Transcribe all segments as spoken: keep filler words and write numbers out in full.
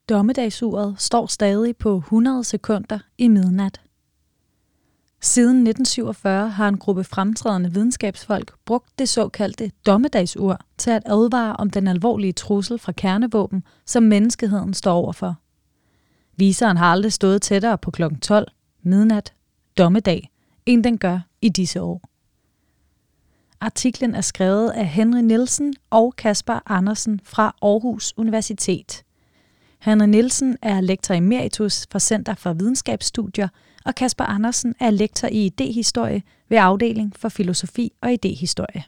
Dommedagsuret står stadig på hundrede sekunder i midnat. Siden nitten syvogfyrre har en gruppe fremtrædende videnskabsfolk brugt det såkaldte dommedagsur til at advare om den alvorlige trussel fra kernevåben, som menneskeheden står overfor. Viseren har aldrig stået tættere på klokken tolv, midnat, dommedag, end den gør i disse år. Artiklen er skrevet af Henry Nielsen og Kasper Andersen fra Aarhus Universitet. Henry Nielsen er lektor emeritus for Center for Videnskabsstudier, og Kasper Andersen er lektor i idehistorie ved afdeling for filosofi og idehistorie.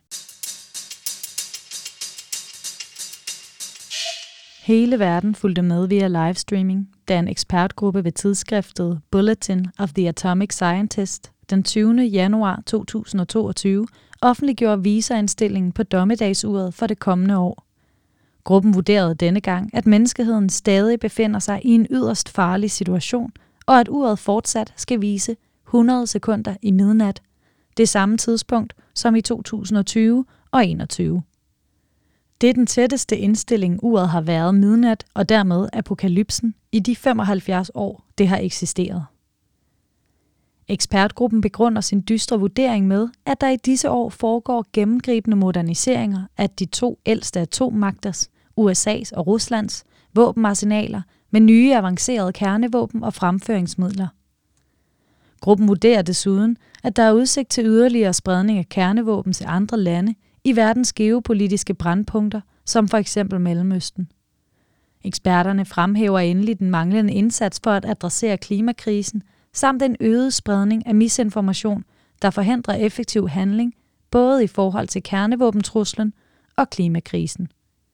Hele verden fulgte med via livestreaming, da en ekspertgruppe ved tidsskriftet Bulletin of the Atomic Scientist den tyvende januar to tusind og toogtyve offentliggjorde viserindstillingen på dommedagsuret for det kommende år. Gruppen vurderede denne gang, at menneskeheden stadig befinder sig i en yderst farlig situation, og at uret fortsat skal vise hundrede sekunder i midnat, det samme tidspunkt som i to tusind og tyve og enogtyve. Det er den tætteste indstilling, uret har været midnat og dermed apokalypsen i de femoghalvfjerds år, det har eksisteret. Ekspertgruppen begrunder sin dystre vurdering med, at der i disse år foregår gennemgribende moderniseringer af de to ældste atommagters, U S A's og Ruslands, våbenarsenaler med nye avancerede kernevåben og fremføringsmidler. Gruppen vurderer desuden, at der er udsigt til yderligere spredning af kernevåben til andre lande i verdens geopolitiske brandpunkter, som for eksempel Mellemøsten. Eksperterne fremhæver endelig den manglende indsats for at adressere klimakrisen, samt en øget spredning af misinformation, der forhindrer effektiv handling, både i forhold til kernevåbentruslen og klimakrisen.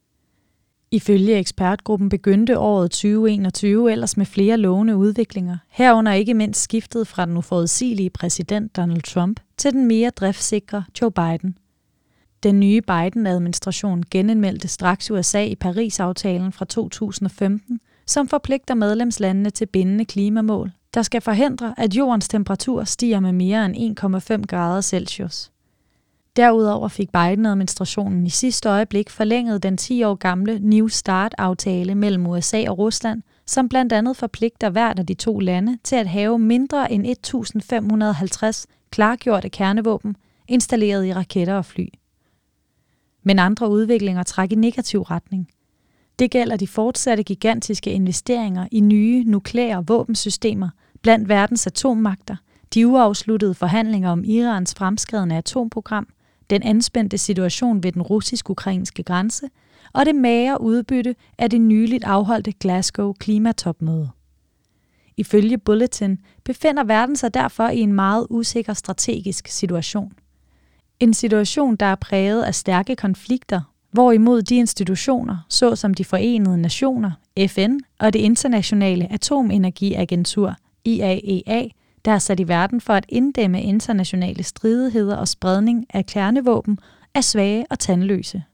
Ifølge ekspertgruppen begyndte året tyve enogtyve ellers med flere lovende udviklinger, herunder ikke mindst skiftet fra den uforudsigelige præsident Donald Trump til den mere driftsikre Joe Biden. Den nye Biden-administration genindmeldte straks U S A i Paris-aftalen fra to tusind og femten, som forpligter medlemslandene til bindende klimamål, der skal forhindre, at jordens temperatur stiger med mere end en komma fem grader Celsius. Derudover fik Biden-administrationen i sidste øjeblik forlænget den ti år gamle New Start-aftale mellem U S A og Rusland, som blandt andet forpligter hvert af de to lande til at have mindre end et tusind fem hundrede og halvtreds klargjorte kernevåben installeret i raketter og fly. Men andre udviklinger trækker i negativ retning. Det gælder de fortsatte gigantiske investeringer i nye nukleare våbensystemer blandt verdens atommagter, de uafsluttede forhandlinger om Irans fremskredne atomprogram, den anspændte situation ved den russisk-ukrainske grænse og det magre udbytte af det nyligt afholdte Glasgow klimatopmøde. Ifølge Bulletin befinder verden sig derfor i en meget usikker strategisk situation. En situation, der er præget af stærke konflikter, hvorimod de institutioner, såsom de Forenede Nationer, F N og det internationale atomenergiagentur, I A E A, der er sat i verden for at inddæmme internationale stridigheder og spredning af kernevåben, er svage og tandløse.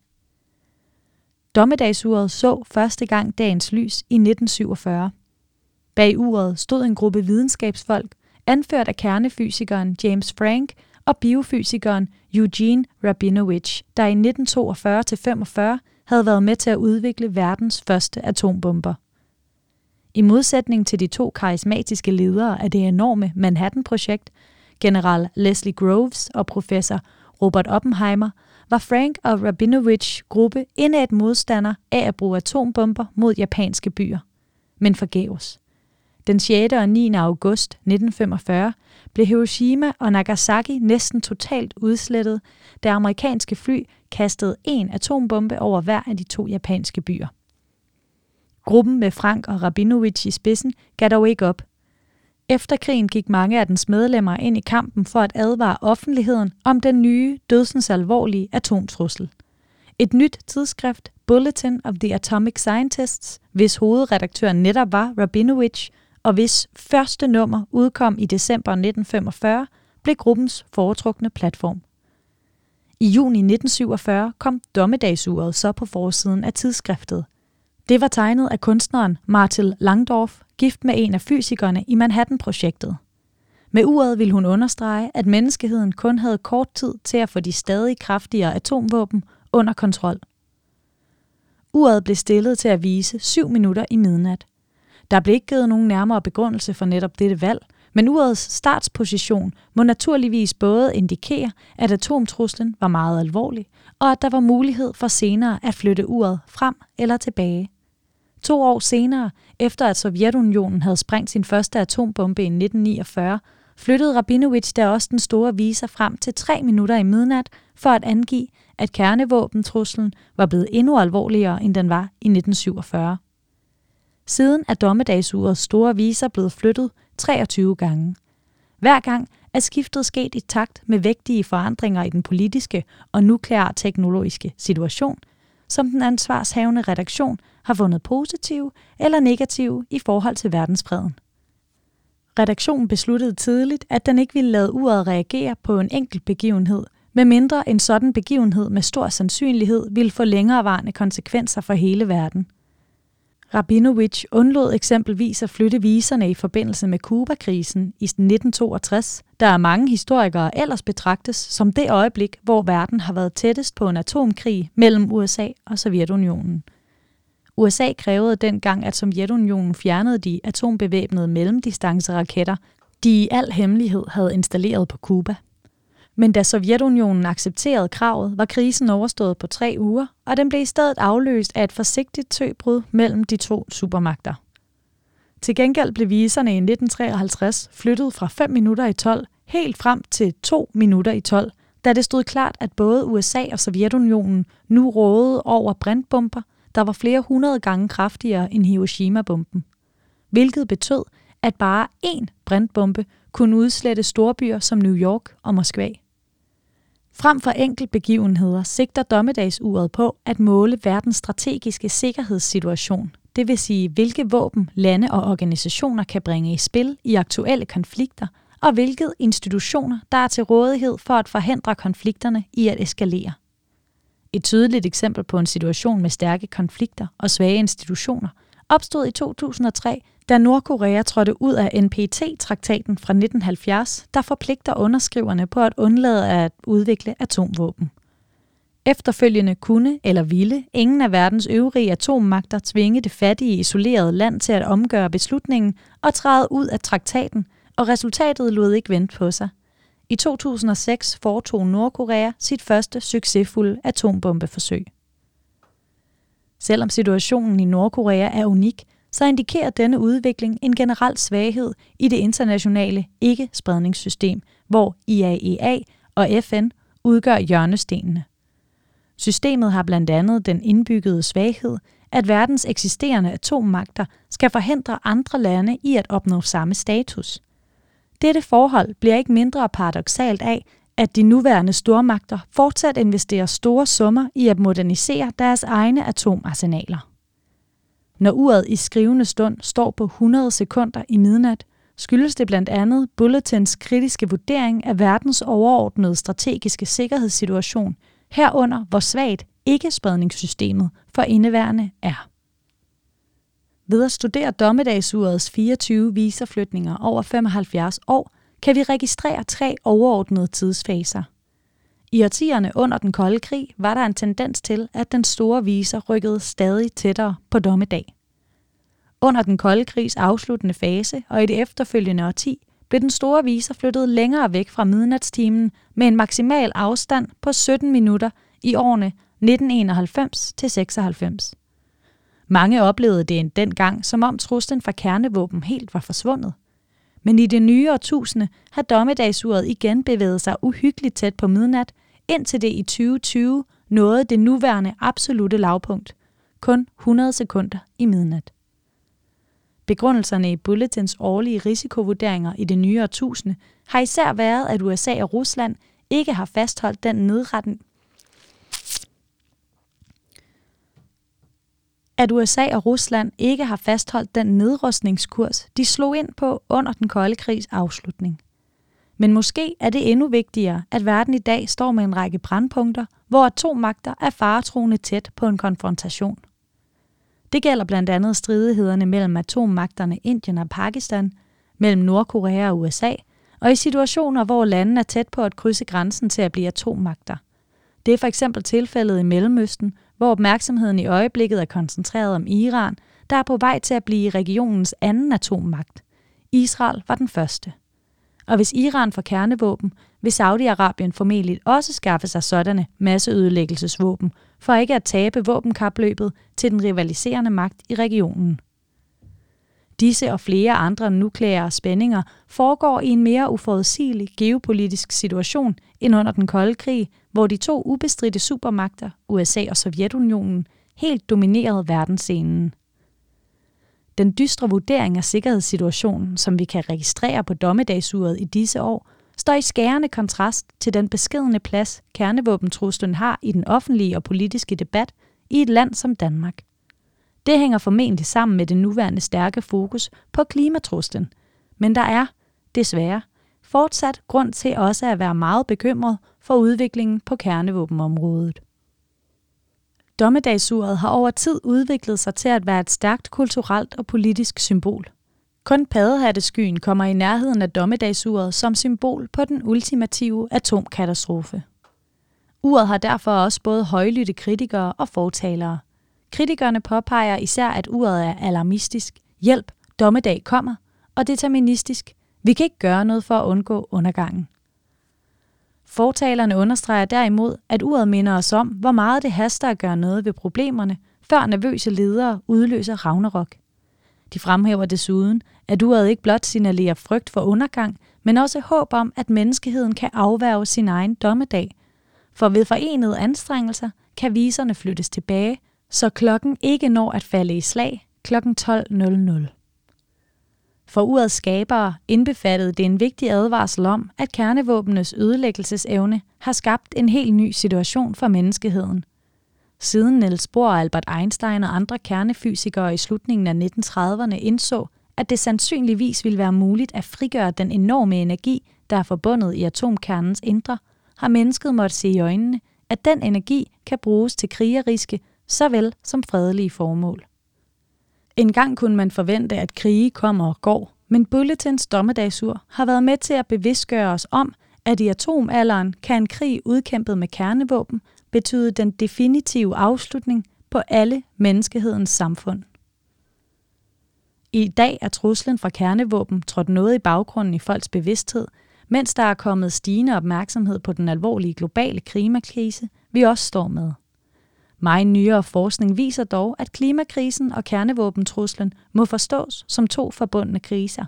Dommedagsuret så første gang dagens lys i nitten syvogfyrre. Bag uret stod en gruppe videnskabsfolk, anført af kernefysikeren James Franck og biofysikeren Eugene Rabinovich, der i nitten toogfyrre til femogfyrre havde været med til at udvikle verdens første atombomber. I modsætning til de to karismatiske ledere af det enorme Manhattan-projekt, general Leslie Groves og professor Robert Oppenheimer, var Franck og Rabinovich gruppe indædt modstander af at bruge atombomber mod japanske byer, men forgæves. Den sjette og niende august nitten femogfyrre blev Hiroshima og Nagasaki næsten totalt udslettet, da amerikanske fly kastede en atombombe over hver af de to japanske byer. Gruppen med Franck og Rabinovich i spidsen gav dog ikke op. Efter krigen gik mange af dens medlemmer ind i kampen for at advare offentligheden om den nye, dødsens alvorlige atomtrussel. Et nyt tidsskrift, Bulletin of the Atomic Scientists, hvis hovedredaktør netop var Rabinovich, og hvis første nummer udkom i december nitten femogfyrre, blev gruppens foretrukne platform. I juni nitten syvogfyrre kom dommedagsuret så på forsiden af tidsskriftet. Det var tegnet af kunstneren Martil Langdorff, gift med en af fysikerne i Manhattan-projektet. Med uret ville hun understrege, at menneskeheden kun havde kort tid til at få de stadig kraftigere atomvåben under kontrol. Uret blev stillet til at vise syv minutter i midnat. Der blev ikke givet nogen nærmere begrundelse for netop dette valg, men urets startsposition må naturligvis både indikere, at atomtruslen var meget alvorlig, og at der var mulighed for senere at flytte uret frem eller tilbage. To år senere, efter at Sovjetunionen havde sprængt sin første atombombe i nitten niogfyrre, flyttede Rabinovitj da også den store viser frem til tre minutter i midnat for at angive, at kernevåbentruslen var blevet endnu alvorligere, end den var i nitten syvogfyrre. Siden er dommedagsurets store viser blevet flyttet treogtyve gange. Hver gang er skiftet sket i takt med vægtige forandringer i den politiske og nuklearteknologiske situation, som den ansvarshavende redaktion har fundet positive eller negative i forhold til verdensfreden. Redaktionen besluttede tidligt, at den ikke ville lade uret reagere på en enkelt begivenhed, medmindre en sådan begivenhed med stor sandsynlighed ville få længerevarende konsekvenser for hele verden. Rabinovitj undlod eksempelvis at flytte viserne i forbindelse med Cuba-krisen i nitten toogtres, der af mange historikere ellers betragtes som det øjeblik, hvor verden har været tættest på en atomkrig mellem U S A og Sovjetunionen. U S A krævede dengang, at Sovjetunionen fjernede de atombevæbnede mellemdistanceraketter, de i al hemmelighed havde installeret på Cuba. Men da Sovjetunionen accepterede kravet, var krisen overstået på tre uger, og den blev i stedet afløst af et forsigtigt tøbrud mellem de to supermagter. Til gengæld blev viserne i nitten treoghalvtreds flyttet fra fem minutter i tolv helt frem til to minutter i tolv, da det stod klart, at både U S A og Sovjetunionen nu rådede over brintbomber, der var flere hundrede gange kraftigere end Hiroshima-bomben. Hvilket betød, at bare én brintbombe kunne udslette storbyer som New York og Moskva. Frem for enkeltbegivenheder sigter dommedagsuret på at måle verdens strategiske sikkerhedssituation, det vil sige hvilke våben, lande og organisationer kan bringe i spil i aktuelle konflikter, og hvilke institutioner, der er til rådighed for at forhindre konflikterne i at eskalere. Et tydeligt eksempel på en situation med stærke konflikter og svage institutioner opstod i to tusind og tre, da Nordkorea trådte ud af N P T-traktaten fra nitten halvfjerds, der forpligter underskriverne på at undlade at udvikle atomvåben. Efterfølgende kunne eller ville ingen af verdens øvrige atommagter tvinge det fattige isolerede land til at omgøre beslutningen og træde ud af traktaten, og resultatet lod ikke vente på sig. I to tusind og seks foretog Nordkorea sit første succesfulde atombombeforsøg. Selvom situationen i Nordkorea er unik, så indikerer denne udvikling en generel svaghed i det internationale ikke-spredningssystem, hvor I A E A og F N udgør hjørnestenene. Systemet har blandt andet den indbyggede svaghed, at verdens eksisterende atommagter skal forhindre andre lande i at opnå samme status. Dette forhold bliver ikke mindre paradoksalt af, at de nuværende stormagter fortsat investerer store summer i at modernisere deres egne atomarsenaler. Når uret i skrivende stund står på hundrede sekunder i midnat, skyldes det blandt andet Bulletins kritiske vurdering af verdens overordnede strategiske sikkerhedssituation, herunder hvor svagt ikke-spredningssystemet for indeværende er. Ved at studere dommedagsurets fireogtyve viserflytninger over femoghalvfjerds år, kan vi registrere tre overordnede tidsfaser. I årtierne under den kolde krig var der en tendens til, at den store viser rykkede stadig tættere på dommedag. Under den kolde krigs afsluttende fase og i det efterfølgende årti blev den store viser flyttet længere væk fra midnatstimen med en maksimal afstand på sytten minutter i årene nitten enoghalvfems til seksoghalvfems. Mange oplevede det dengang, som om truslen fra kernevåben helt var forsvundet. Men i det nye årtusinde har dommedagsuret igen bevæget sig uhyggeligt tæt på midnat, indtil det i tyve tyve nåede det nuværende absolutte lavpunkt, kun hundrede sekunder i midnat. Begrundelserne i Bulletins årlige risikovurderinger i det nye årtusinde har især været, at U S A og Rusland ikke har fastholdt den nedretning, at U S A og Rusland ikke har fastholdt den nedrustningskurs, de slog ind på under den kolde krigs afslutning. Men måske er det endnu vigtigere, at verden i dag står med en række brandpunkter, hvor atommagter er faretruende tæt på en konfrontation. Det gælder blandt andet stridighederne mellem atommagterne Indien og Pakistan, mellem Nordkorea og U S A, og i situationer, hvor landene er tæt på at krydse grænsen til at blive atommagter. Det er for eksempel tilfældet i Mellemøsten, hvor opmærksomheden i øjeblikket er koncentreret om Iran, der er på vej til at blive regionens anden atommagt. Israel var den første. Og hvis Iran får kernevåben, vil Saudi-Arabien formentlig også skaffe sig sådanne masseødelæggelsesvåben, for ikke at tabe våbenkapløbet til den rivaliserende magt i regionen. Disse og flere andre nukleære spændinger foregår i en mere uforudsigelig geopolitisk situation end under den kolde krig, hvor de to ubestridte supermagter, U S A og Sovjetunionen, helt dominerede verdensscenen. Den dystre vurdering af sikkerhedssituationen, som vi kan registrere på dommedagsuret i disse år, står i skærende kontrast til den beskedne plads, kernevåbentruslen har i den offentlige og politiske debat i et land som Danmark. Det hænger formentlig sammen med det nuværende stærke fokus på klimatruslen, men der er, desværre, fortsat grund til også at være meget bekymret for udviklingen på kernevåbenområdet. Dommedagsuret har over tid udviklet sig til at være et stærkt kulturelt og politisk symbol. Kun paddehatteskyen kommer i nærheden af dommedagsuret som symbol på den ultimative atomkatastrofe. Uret har derfor også både højlydte kritikere og fortalere. Kritikerne påpeger især, at uret er alarmistisk, hjælp, dommedag kommer, og deterministisk, vi kan ikke gøre noget for at undgå undergangen. Fortalerne understreger derimod, at uret minder os om, hvor meget det haster at gøre noget ved problemerne, før nervøse ledere udløser ragnarok. De fremhæver desuden, at uret ikke blot signalerer frygt for undergang, men også håb om, at menneskeheden kan afværge sin egen dommedag. For ved forenede anstrengelser kan viserne flyttes tilbage, så klokken ikke når at falde i slag klokken tolv nul nul. For urets skabere indbefattede det en vigtig advarsel om, at kernevåbenes ødelæggelsesevne har skabt en helt ny situation for menneskeheden. Siden Niels Bohr, Albert Einstein og andre kernefysikere i slutningen af nitten trediverne indså, at det sandsynligvis ville være muligt at frigøre den enorme energi, der er forbundet i atomkernens indre, har mennesket måttet se i øjnene, at den energi kan bruges til krigeriske såvel som fredelige formål. En gang kunne man forvente, at krige kommer og går, men Bulletins dommedagsur har været med til at bevidstgøre os om, at i atomalderen kan en krig udkæmpet med kernevåben betyde den definitive afslutning på alle menneskehedens samfund. I dag er truslen fra kernevåben trådt noget i baggrunden i folks bevidsthed, mens der er kommet stigende opmærksomhed på den alvorlige globale klimakrise, vi også står med. Meget nyere forskning viser dog, at klimakrisen og kernevåbentruslen må forstås som to forbundne kriser.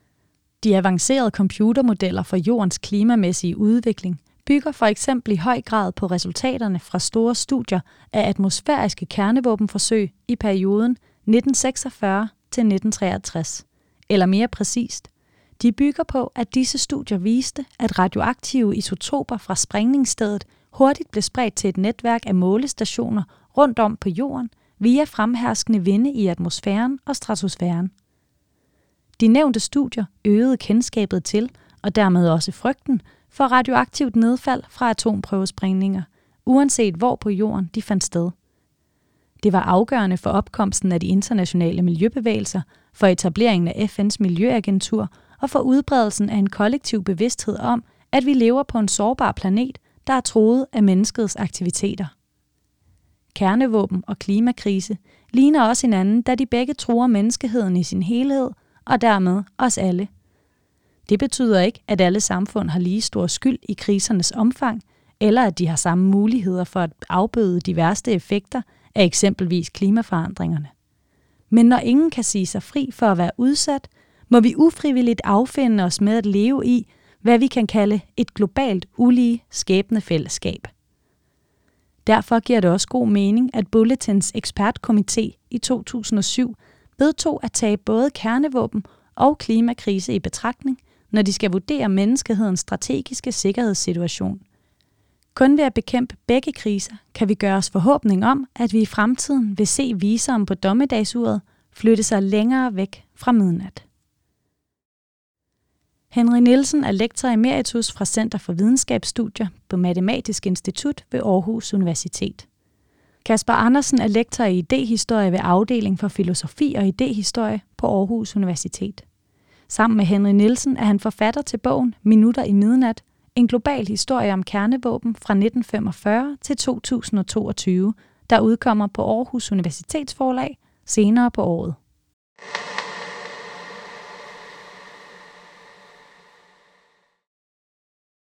De avancerede computermodeller for jordens klimamæssige udvikling bygger for eksempel i høj grad på resultaterne fra store studier af atmosfæriske kernevåbenforsøg i perioden nitten seksogfyrre til nitten treogtres. Eller mere præcist, de bygger på, at disse studier viste, at radioaktive isotoper fra sprængningsstedet hurtigt blev spredt til et netværk af målestationer rundt om på jorden via fremherskende vinde i atmosfæren og stratosfæren. De nævnte studier øgede kendskabet til, og dermed også frygten, for radioaktivt nedfald fra atomprøvesprængninger, uanset hvor på jorden de fandt sted. Det var afgørende for opkomsten af de internationale miljøbevægelser, for etableringen af F N's miljøagentur og for udbredelsen af en kollektiv bevidsthed om, at vi lever på en sårbar planet, der er truet af menneskets aktiviteter. Kernevåben og klimakrise ligner også hinanden, da de begge truer menneskeheden i sin helhed, og dermed os alle. Det betyder ikke, at alle samfund har lige stor skyld i krisernes omfang, eller at de har samme muligheder for at afbøde de værste effekter af eksempelvis klimaforandringerne. Men når ingen kan sige sig fri for at være udsat, må vi ufrivilligt affinde os med at leve i, hvad vi kan kalde et globalt ulige skæbnefællesskab. Derfor giver det også god mening, at Bulletins ekspertkomité i to tusind og syv vedtog at tage både kernevåben og klimakrise i betragtning, når de skal vurdere menneskehedens strategiske sikkerhedssituation. Kun ved at bekæmpe begge kriser kan vi gøre os forhåbning om, at vi i fremtiden vil se viseren på dommedagsuret flytte sig længere væk fra midnat. Henry Nielsen er lektor emeritus fra Center for Videnskabsstudier på Matematisk Institut ved Aarhus Universitet. Kasper Andersen er lektor i idéhistorie ved afdeling for filosofi og idéhistorie på Aarhus Universitet. Sammen med Henry Nielsen er han forfatter til bogen Minutter i midnat, en global historie om kernevåben fra nitten femogfyrre til to tusind og toogtyve, der udkommer på Aarhus Universitetsforlag senere på året.